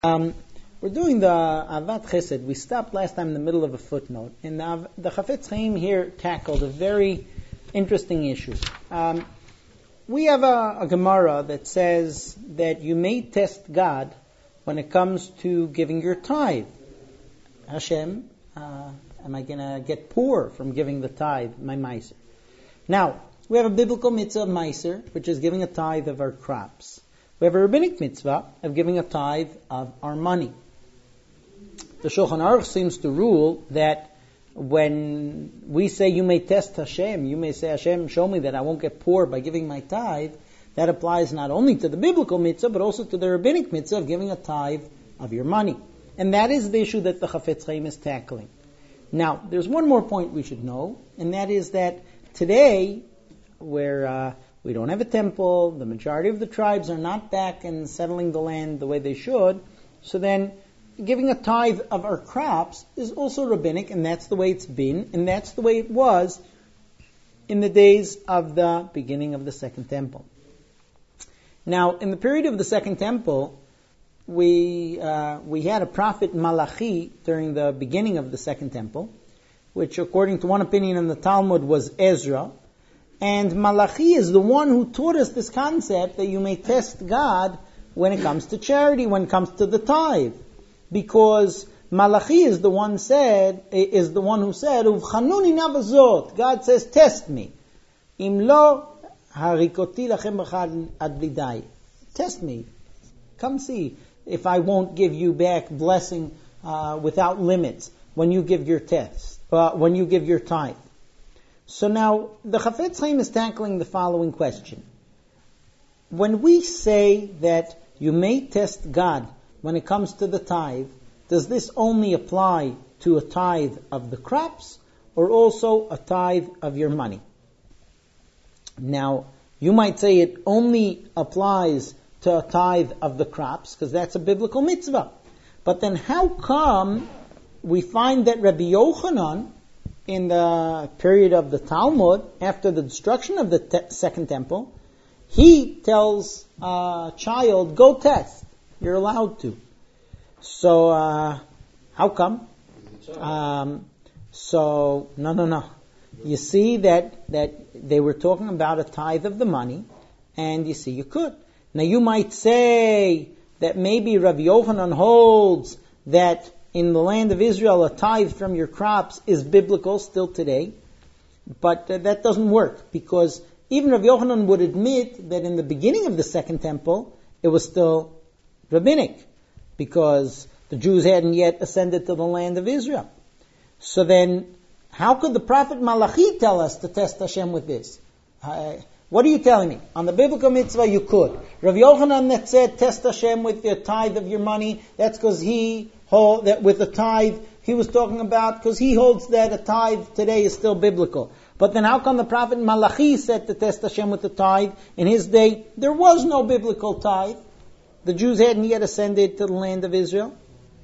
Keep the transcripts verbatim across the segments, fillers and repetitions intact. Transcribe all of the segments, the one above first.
Um, we're doing the Avat Chesed. We stopped last time in the middle of a footnote, and the, the Chafetz Chaim here tackled a very interesting issue. Um, we have a, a Gemara that says that you may test God when it comes to giving your tithe. Hashem, uh, am I going to get poor from giving the tithe, my meiser? Now, we have a biblical mitzvah of meiser, which is giving a tithe of our crops. We have a rabbinic mitzvah of giving a tithe of our money. The Shulchan Aruch seems to rule that when we say you may test Hashem, you may say, Hashem, show me that I won't get poor by giving my tithe, that applies not only to the biblical mitzvah, but also to the rabbinic mitzvah of giving a tithe of your money. And that is the issue that the Chafetz Chaim is tackling. Now, there's one more point we should know, and that is that today, where uh, we don't have a temple, the majority of the tribes are not back and settling the land the way they should, so then giving a tithe of our crops is also rabbinic, and that's the way it's been, and that's the way it was in the days of the beginning of the Second Temple. Now, in the period of the Second Temple, we uh, we had a prophet Malachi during the beginning of the Second Temple, which according to one opinion in the Talmud was Ezra. And Malachi is the one who taught us this concept that you may test God when it comes to charity, when it comes to the tithe. Because Malachi is the one said, is the one who said, Uvchanuni navazot. God says, test me. Im lo harikoti lachem b'chad ad b'dai. Test me. Come see if I won't give you back blessing uh, without limits when you give your test, uh, when you give your tithe. So now, the Chafetz Chaim is tackling the following question. When we say that you may test God when it comes to the tithe, does this only apply to a tithe of the crops or also a tithe of your money? Now, you might say it only applies to a tithe of the crops because that's a biblical mitzvah. But then how come we find that Rabbi Yochanan, in the period of the Talmud, after the destruction of the te- Second Temple, he tells a child, go test. You're allowed to. So, uh, how come? Um, so, no, no, no. You see that, that they were talking about a tithe of the money, and you see you could. Now, you might say that maybe Rabbi Yochanan holds that in the land of Israel, a tithe from your crops is biblical still today. But uh, that doesn't work, because even Rabbi Yochanan would admit that in the beginning of the Second Temple, it was still rabbinic, because the Jews hadn't yet ascended to the land of Israel. So then, how could the prophet Malachi tell us to test Hashem with this? Uh, what are you telling me? On the biblical mitzvah, you could. Rabbi Yochanan that said, test Hashem with the tithe of your money, that's because he hold that with the tithe, he was talking about, because he holds that a tithe today is still biblical. But then how come the prophet Malachi said to test Hashem with the tithe? In his day, there was no biblical tithe. The Jews hadn't yet ascended to the land of Israel.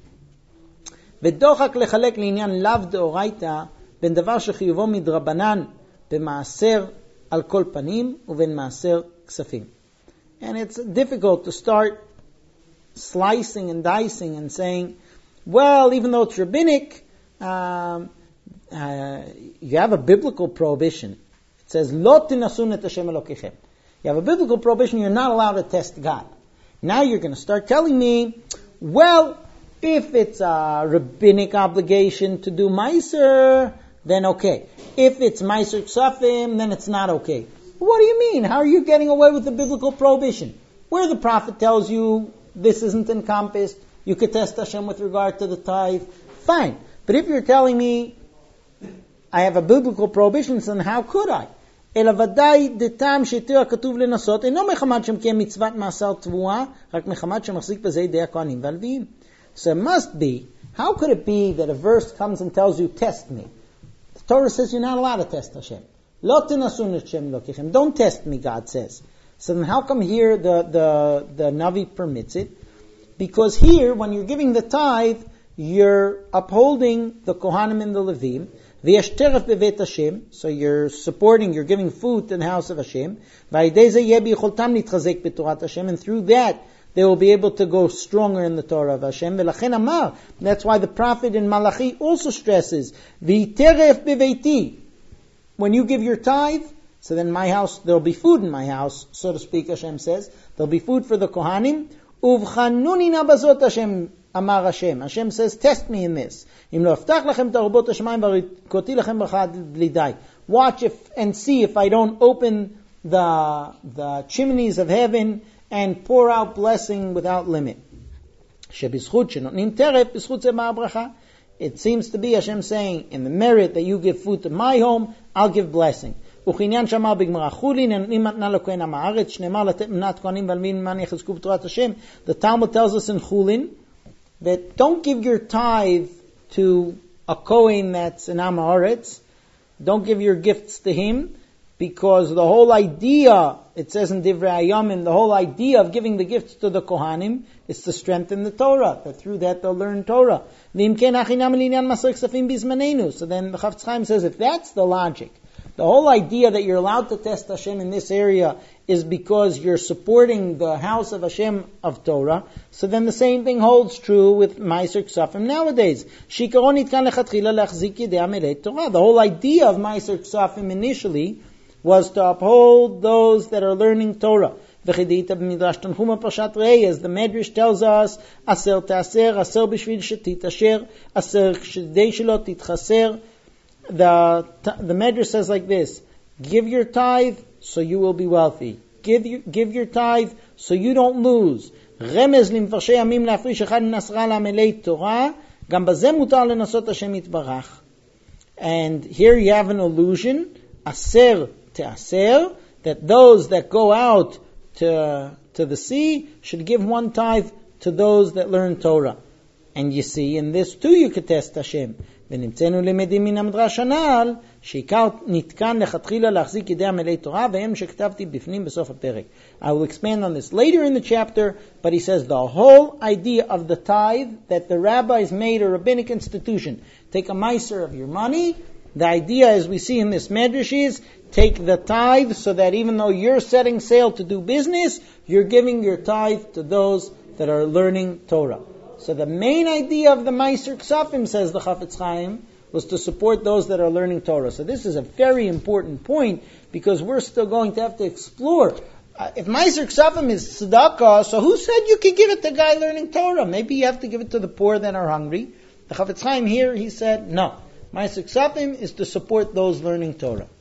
ודוחק לחלק לעניין לאו דאורייתא בין דבר שחיובו מדרבנן במעשר על כל פנים ובין מעשר כספים. And it's difficult to start slicing and dicing and saying, well, even though it's rabbinic, um, uh, you have a biblical prohibition. It says, Lo tinasun et Hashem Elokechem. You have a biblical prohibition, you're not allowed to test God. Now you're going to start telling me, well, if it's a rabbinic obligation to do meiser, then okay. If it's meiser ksafim, then it's not okay. What do you mean? How are you getting away with the biblical prohibition? Where the prophet tells you this isn't encompassed, you could test Hashem with regard to the tithe, fine. But if you're telling me I have a biblical prohibition, then how could I? אלא ודאי דתם שיתר הכתוב לנסות, אינו מחמת שמקיים מצוות מעשר תבואה, רק מחמת שמחזיק בזה ידי הכהנים והלוויים. So it must be, how could it be that a verse comes and tells you, test me? The Torah says you're not allowed to test Hashem. לא תנסון את שם אלוקיכם. Don't test me, God says. So then how come here the, the, the Navi permits it? Because here, when you're giving the tithe, you're upholding the Kohanim and the Levim. V'yesh teref bevet Hashem, so you're supporting, you're giving food to the house of Hashem. V'ayidei ze yeh b'yicholtam nitchazek b'torat Hashem, and through that they will be able to go stronger in the Torah of Hashem. V'lachen amar, that's why the prophet in Malachi also stresses, v'teref beveiti, when you give your tithe, so then my house, there'll be food in my house, so to speak, Hashem says, there'll be food for the Kohanim, uvchanuni na bazot Hashem, amar Hashem. Hashem says, test me in this. Im lo aftach lachem tarubot hashamayim v'arikoti lachem b'chad b'lidai. Watch if and see if I don't open the the chimneys of heaven and pour out blessing without limit. Shebizchut shenotnim teref b'zchut zeh ma'ah bracha. It seems to be Hashem saying, in the merit that you give food to my home, I'll give blessing. וכעניין שאמר בגמרא חולין, נותנים מתנה לכהן עם הארץ, שנאמר לתת מנת כהנים ועל מי למען יחזקו בתורת השם. The Talmud tells us in Chulin that don't give your tithe to a Kohen that's an Am Haaretz. Don't give your gifts to him, because the whole idea, it says in Divrei Hayamim, the whole idea of giving the gifts to the Kohanim is to strengthen the Torah, that through that they'll learn Torah. So then the Chafetz Chaim says, if that's the logic, the whole idea that you're allowed to test Hashem in this area is because you're supporting the house of Hashem of Torah, so then the same thing holds true with Meiser Ksafim nowadays. The whole idea of Meiser Ksafim initially was to uphold those that are learning Torah. As the Medrash tells us, Aser Taser, Aser Bishvil Shetitasher, Aser Shdei Shelo Titchaser. The the Medrash says like this: give your tithe so you will be wealthy. Give your, give your tithe so you don't lose. Remez למפרשי ימים להפריש אחד מן עשרה לעמלי תורה, גם בזה מותר לנסות השם יתברך. And here you have an allusion, aser te'aser, that those that go out to to the sea should give one tithe to those that learn Torah. And you see, in this too you could test Hashem. ונמצאנו למדים מן המדרש הנ"ל, שעיקר נתקן לכתחילה להחזיק ידי עמלי תורה, והם שכתבתי בפנים בסוף הפרק. I will expand on this later in the chapter, but he says the whole idea of the tithe, that the rabbis made a rabbinic institution. Take a meiser of your money. The idea, as we see in this medrash, is take the tithe so that even though you're setting sail to do business, you're giving your tithe to those that are learning Torah. So the main idea of the Meiser Ksafim, says the Chafetz Chaim, was to support those that are learning Torah. So this is a very important point, because we're still going to have to explore. Uh, if Meiser Ksafim is tzedakah, so who said you could give it to a guy learning Torah? Maybe you have to give it to the poor that are hungry. The Chafetz Chaim here, he said, no. Meiser Ksafim is to support those learning Torah.